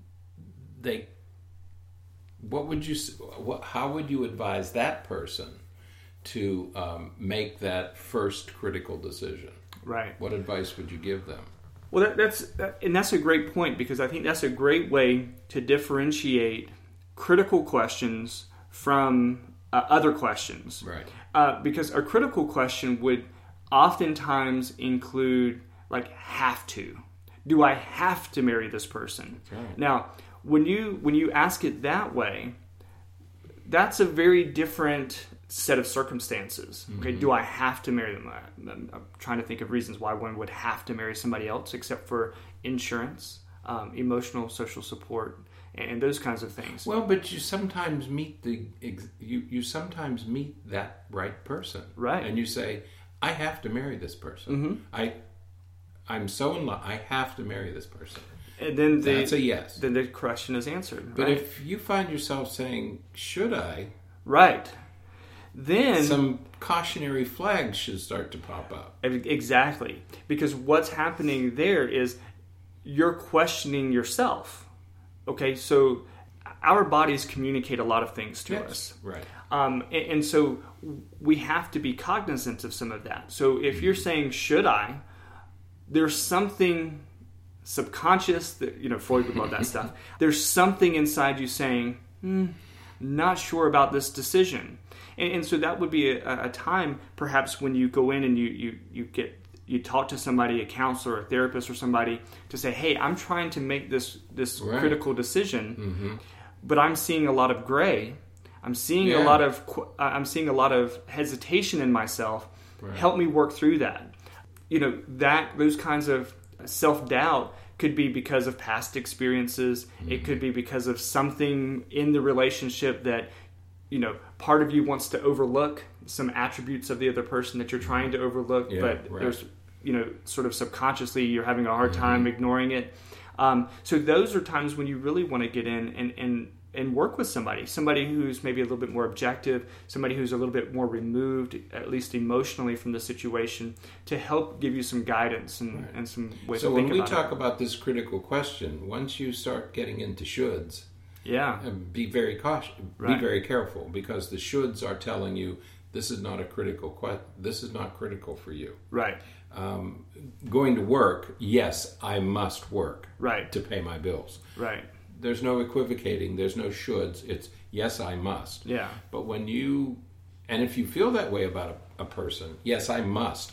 How would you advise that person to make that first critical decision?
Right.
What advice would you give them?
Well, that's a great point, because I think that's a great way to differentiate critical questions from other questions.
Right.
Because a critical question would oftentimes include, like, have to. Do I have to marry this person?
Right.
Now, when you ask it that way, that's a very different set of circumstances. Okay, do I have to marry them? I'm trying to think of reasons why one would have to marry somebody else, except for insurance, emotional, social support, and those kinds of things.
Well, but you sometimes meet you sometimes meet that right person,
Right?
And you say, I have to marry this person. I'm so in love. I have to marry this person.
And then
That's a yes.
Then the question is answered.
But
right?
if you find yourself saying, should I?
Right. Then
Some cautionary flags should start to pop up.
Exactly. Because what's happening there is you're questioning yourself. Okay, so our bodies communicate a lot of things to us.
Right.
And so we have to be cognizant of some of that. So if you're saying, should I, there's something subconscious that, Freud would love that stuff. There's something inside you saying, not sure about this decision. And so that would be a time perhaps when you go in and you talk to somebody, a counselor, a therapist, or somebody, to say, hey, I'm trying to make this
Right.
critical decision, but I'm seeing a lot of gray. I'm seeing
Yeah.
a lot of hesitation in myself.
Right.
Help me work through that. Those kinds of self-doubt could be because of past experiences. It could be because of something in the relationship that, part of you wants to overlook some attributes of the other person that you're trying to overlook, but there's, sort of subconsciously you're having a hard time ignoring it. So those are times when you really want to get in and work with somebody who's maybe a little bit more objective, somebody who's a little bit more removed, at least emotionally, from the situation, to help give you some guidance and some ways to think about it. So
when we talk about this critical question, once you start getting into shoulds, be very cautious, be very careful, because the shoulds are telling you this is not a critical this is not critical for you.
Right.
Going to work, yes, I must work to pay my bills.
Right.
There's no equivocating. There's no shoulds. It's yes, I must.
Yeah.
But if you feel that way about a person, yes, I must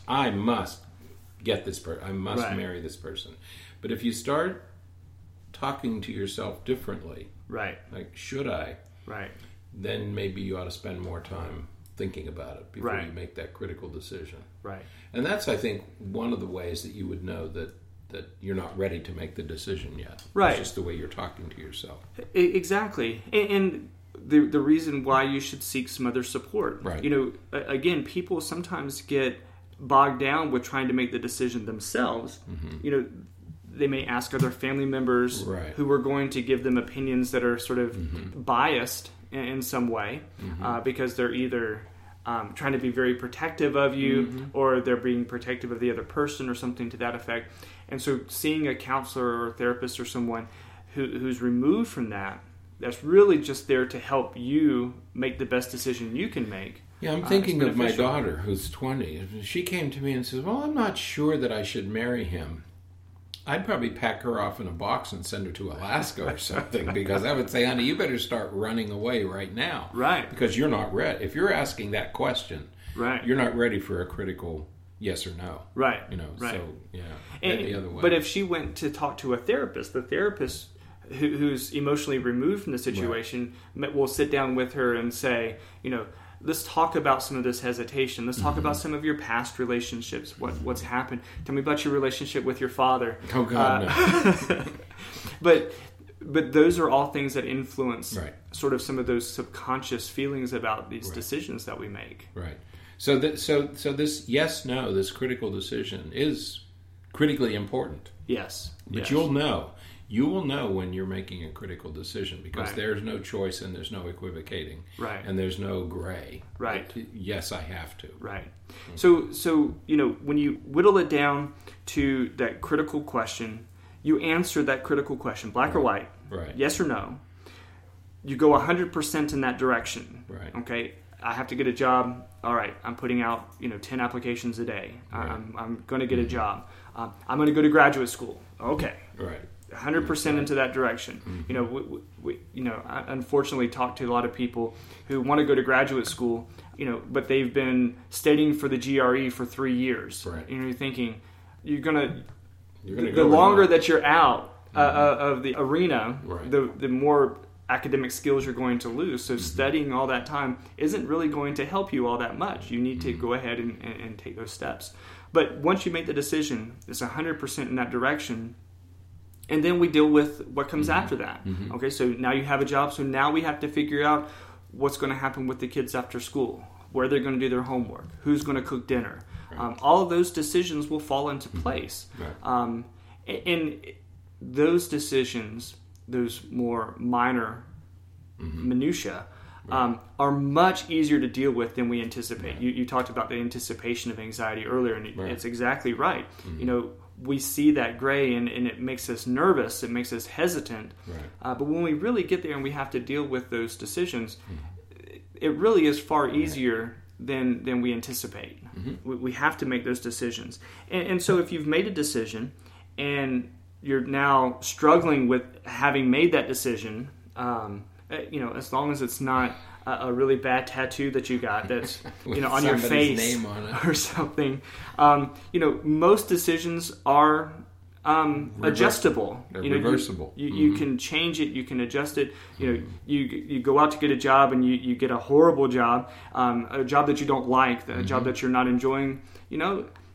get this person. I must marry this person. But if you start talking to yourself differently, like should I?
Right.
Then maybe you ought to spend more time thinking about it before you make that critical decision.
Right.
And that's, I think, one of the ways that you would know that you're not ready to make the decision yet.
Right.
It's just the way you're talking to yourself.
Exactly. And the reason why you should seek some other support.
Right.
Again, people sometimes get bogged down with trying to make the decision themselves. They may ask other family members who are going to give them opinions that are sort of biased in some way, because they're either trying to be very protective of you, or they're being protective of the other person, or something to that effect. And so seeing a counselor or a therapist or someone who's removed from that's really just there to help you make the best decision you can make.
Yeah, I'm thinking of my daughter who's 20. She came to me and says, well, I'm not sure that I should marry him. I'd probably pack her off in a box and send her to Alaska or something, because I would say, honey, you better start running away right now.
Right.
Because you're not ready. If you're asking that question, you're not ready for a critical yes or no.
Right.
So, and the other way.
But if she went to talk to a therapist, the therapist who's emotionally removed from the situation will sit down with her and say, let's talk about some of this hesitation. Let's talk about some of your past relationships. What's happened? Tell me about your relationship with your father.
Oh God, no.
But those are all things that influence sort of some of those subconscious feelings about these decisions that we make.
Right. So this yes, no, this critical decision is critically important.
Yes.
But you'll know. You will know when you're making a critical decision, because there's no choice and there's no equivocating.
Right.
And there's no gray.
Right.
Yes, I have to.
Right. So when you whittle it down to that critical question, you answer that critical question, black or white, yes or no. You go 100% in that direction.
Right.
Okay. I have to get a job. All right. I'm putting out 10 applications a day. Right. I'm going to get a job. I'm going to go to graduate school. Okay.
Right.
100% into that direction. We I unfortunately talk to a lot of people who want to go to graduate school, but they've been studying for the GRE for 3 years.
Right.
You're thinking the longer that you're out of the arena, the more academic skills you're going to lose. So studying all that time isn't really going to help you all that much. You need to go ahead and take those steps. But once you make the decision, it's 100% in that direction. And then we deal with what comes after that. Okay, so now you have a job. So now we have to figure out what's going to happen with the kids after school, where they're going to do their homework, who's going to cook dinner. All of those decisions will fall into place. And those decisions, those more minor minutia, are much easier to deal with than we anticipate. You talked about the anticipation of anxiety earlier, and it's exactly right. We see that gray and it makes us nervous, it makes us hesitant. But when we really get there and we have to deal with those decisions, it really is far easier than we anticipate. We have to make those decisions. And so if you've made a decision and you're now struggling with having made that decision, as long as it's not a really bad tattoo that you got that's on your face
name on it.
Or something, most decisions are adjustable.
Reversible.
You can change it. You can adjust it. You go out to get a job and you get a horrible job, a job that you don't like, a job that you're not enjoying.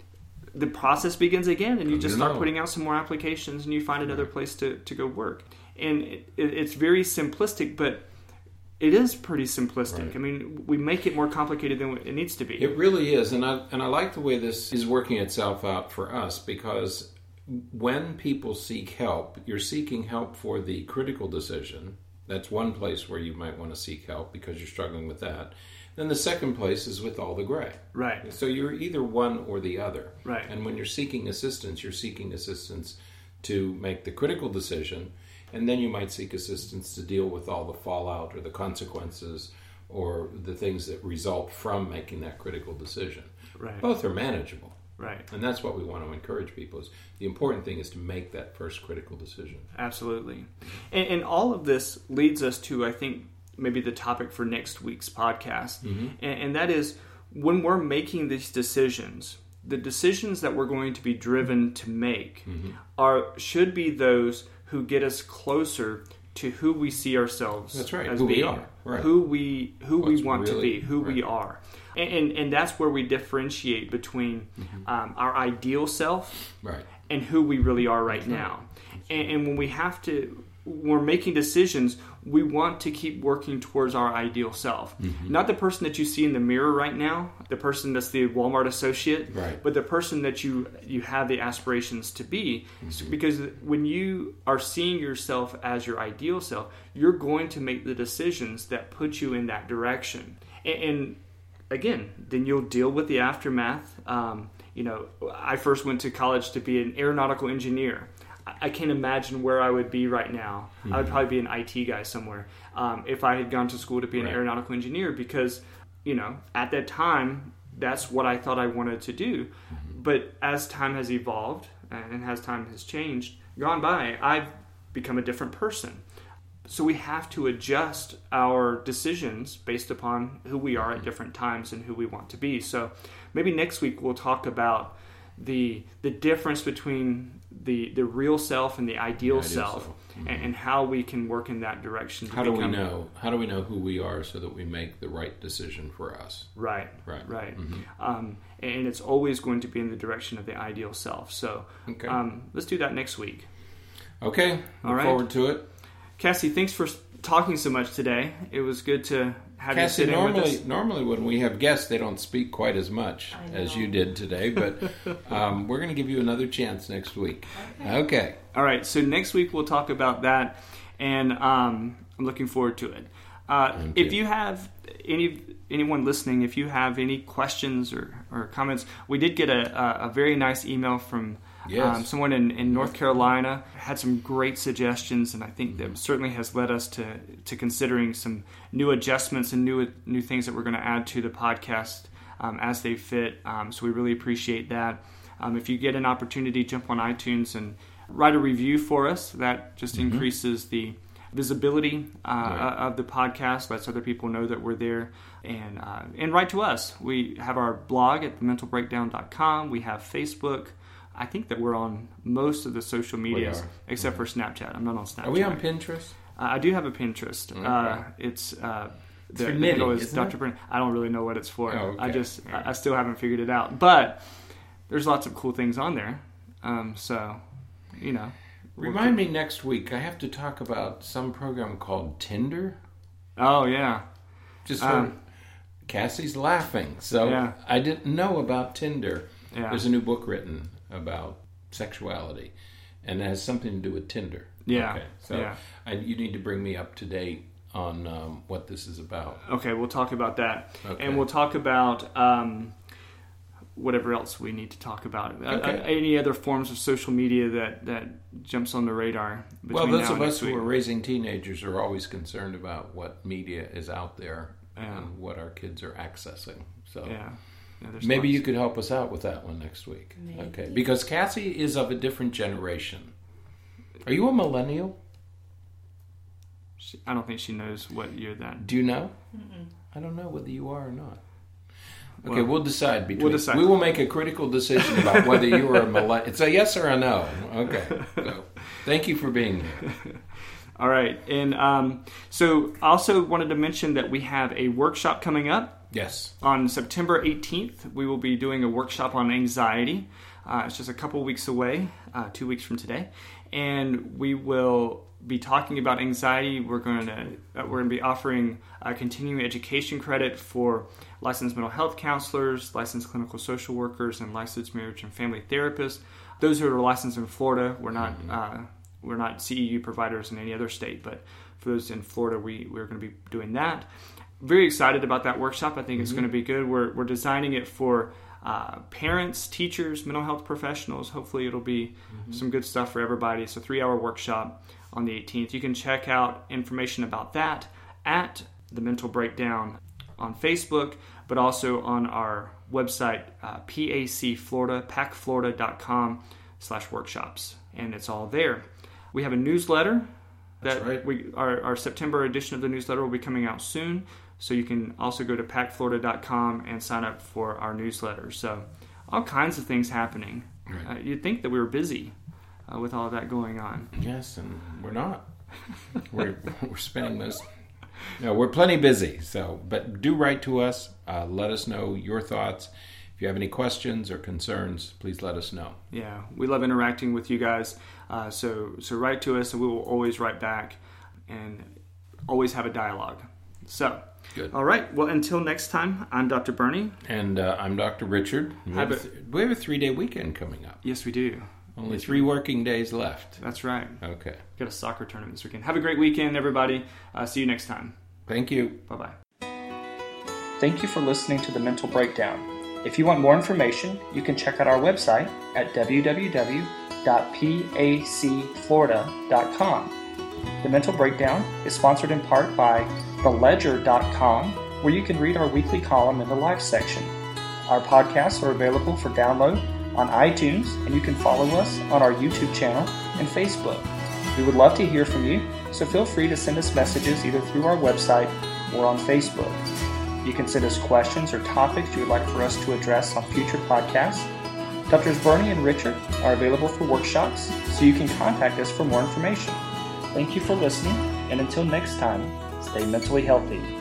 the process begins again, and you just start
No.
putting out some more applications, and you find another place to go work. And it's very simplistic, but it is pretty simplistic.
Right.
I mean, we make it more complicated than it needs to be.
It really is, and I like the way this is working itself out for us, because when people seek help, you're seeking help for the critical decision. That's one place where you might want to seek help because you're struggling with that. Then the second place is with all the gray.
Right.
So you're either one or the other.
Right.
And when you're seeking assistance to make the critical decision, and then you might seek assistance to deal with all the fallout or the consequences or the things that result from making that critical decision.
Right.
Both are manageable.
Right.
And that's what we want to encourage people. Is the important thing is to make that first critical decision.
Absolutely. And all of this leads us to, I think, maybe the topic for next week's podcast. And that is, when we're making these decisions, the decisions that we're going to be driven to make should be those who get us closer to who we see ourselves
That's right.
as
Who we
being,
are. Right.
who we want to
really-
be, who we are. And that's where we differentiate between our ideal self
Right.
and who we really are right now. And when we're making decisions, we want to keep working towards our ideal self. Not the person that you see in the mirror right now, the person that's the Walmart associate,
Right.
but the person that you have the aspirations to be. Because when you are seeing yourself as your ideal self, you're going to make the decisions that put you in that direction. And again, then you'll deal with the aftermath. I first went to college to be an aeronautical engineer. I can't imagine where I would be right now. I would probably be an IT guy somewhere if I had gone to school to be an aeronautical engineer, because, at that time, that's what I thought I wanted to do. But as time has evolved and as time has gone by, I've become a different person. So we have to adjust our decisions based upon who we are at different times and who we want to be. So maybe next week we'll talk about the difference between the real self and the ideal self. And how we can work in that direction.
How do we know who we are so that we make the right decision for us?
Right. And it's always going to be in the direction of the ideal self. So let's do that next week.
Okay. Look forward to it.
Cassie, thanks for talking so much today. It was good to have you sit in with us.
Normally when we have guests, they don't speak quite as much as you did today, but we're going to give you another chance next week. Okay.
All right, so next week we'll talk about that, and I'm looking forward to it. If you have anyone listening, if you have any questions or comments, we did get a very nice email from someone in North Carolina. Had some great suggestions, and I think that certainly has led us to considering some new adjustments and new things that we're going to add to the podcast as they fit. So we really appreciate that. If you get an opportunity, jump on iTunes and write a review for us. That just increases the visibility of the podcast, lets other people know that we're there, and write to us. We have our blog at thementalbreakdown.com. We have Facebook. I think that we're on most of the social medias except for Snapchat. I'm not on Snapchat.
Are we on Pinterest?
I do have a Pinterest.
Okay.
It's
for knitting,
is Dr. Brennan. I don't really know what it's for.
Oh, okay.
I still haven't figured it out. But there's lots of cool things on there.
Remind me next week. I have to talk about some program called Tinder.
Oh, yeah.
Just Cassie's laughing. So I didn't know about Tinder.
Yeah.
There's a new book written about sexuality, and it has something to do with Tinder.
Yeah.
Okay. So you need to bring me up to date on what this is about.
Okay, we'll talk about that.
Okay.
And we'll talk about whatever else we need to talk about. Any other forms of social media that jumps on the radar.
Well, those
now
of
and
us
next week.
who are raising teenagers are always concerned about what media is out there and what our kids are accessing. So maybe you could help us out with that one next week.
Maybe.
Okay, because Cassie is of a different generation. Are you a millennial?
I don't think she knows what year that.
Do you know?
Mm-mm.
I don't know whether you are or not. Okay, we'll decide between.
We'll decide.
We will make a critical decision about whether you are a millennial. It's a yes or a no. Okay. So, thank you for being here.
All right, and so I also wanted to mention that we have a workshop coming up.
Yes.
On September 18th, we will be doing a workshop on anxiety. It's just a couple weeks away, 2 weeks from today, and we will be talking about anxiety. We're going to be offering continuing education credit for licensed mental health counselors, licensed clinical social workers, and licensed marriage and family therapists. Those who are licensed in Florida, we're not CEU providers in any other state, but for those in Florida, we're going to be doing that. Very excited about that workshop. I think it's going to be good. We're designing it for parents, teachers, mental health professionals. Hopefully it'll be some good stuff for everybody. It's a 3-hour workshop on the 18th. You can check out information about that at The Mental Breakdown on Facebook, but also on our website, pacflorida.com/workshops. And it's all there. We have a newsletter that our September edition of the newsletter will be coming out soon. So you can also go to pacflorida.com and sign up for our newsletter. So all kinds of things happening. Right. You'd think that we were busy with all of that going on.
Yes, and we're not. we're spending most. No, we're plenty busy. So, but do write to us. Let us know your thoughts. If you have any questions or concerns, please let us know.
Yeah, we love interacting with you guys. So write to us, and we will always write back and always have a dialogue. So, good. All right. Well, until next time, I'm Dr. Bernie.
And I'm Dr. Richard. We have a 3-day weekend coming up.
Yes, we do.
Only 3 working days left.
That's right.
Okay.
Got a soccer tournament this weekend. Have a great weekend, everybody. See you next time.
Thank you.
Bye-bye. Thank you for listening to The Mental Breakdown. If you want more information, you can check out our website at www.pacflorida.com. The Mental Breakdown is sponsored in part by theledger.com, where you can read our weekly column in the Live section. Our podcasts are available for download on iTunes, and you can follow us on our YouTube channel and Facebook. We would love to hear from you, so feel free to send us messages either through our website or on Facebook. You can send us questions or topics you would like for us to address on future podcasts. Drs. Bernie and Richard are available for workshops, so you can contact us for more information. Thank you for listening, and until next time, stay mentally healthy.